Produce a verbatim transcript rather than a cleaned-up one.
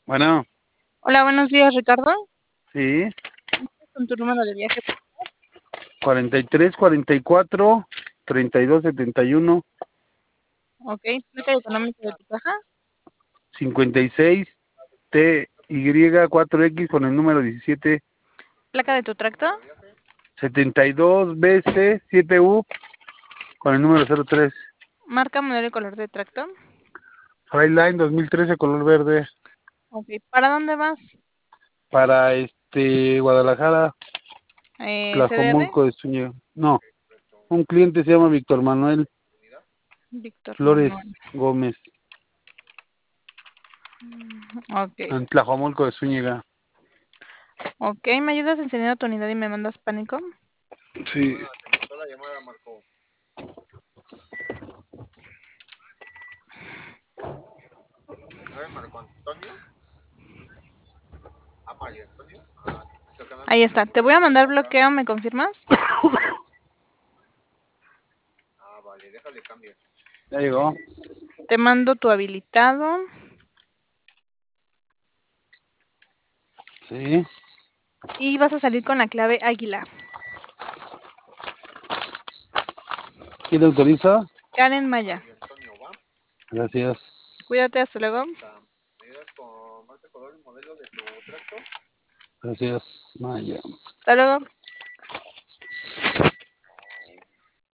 Bueno, Hola, buenos días, Ricardo. sí, Con tu número de viaje. cuarenta y tres, cuarenta y cuatro, treinta y dos, setenta y uno, Ok, placa económica de tu caja. cincuenta y seis, T Y cuatro X con el número diecisiete, Placa de tu tracto. setenta y dos B C siete U con el número cero tres. Marca, modelo y color de tracto. Freightliner dos mil trece color verde. Ok, ¿para dónde vas? Para este Guadalajara, Eh, C D R. Tlajomulco de Zúñiga. No, un cliente se llama Víctor Manuel Víctor Flores Manuel. Gómez, Ok, en Tlajomulco de Zúñiga. ok, ¿me ayudas enseñando tu unidad y me mandas pánico? Sí. Ahí está, te voy a mandar bloqueo, ¿me confirmas? Ya llegó. Te mando tu habilitado. Sí. Y vas a salir con la clave águila. ¿Quién autoriza? Karen Maya. Gracias. Cuídate, hasta luego. Gracias, Maya. Hasta luego.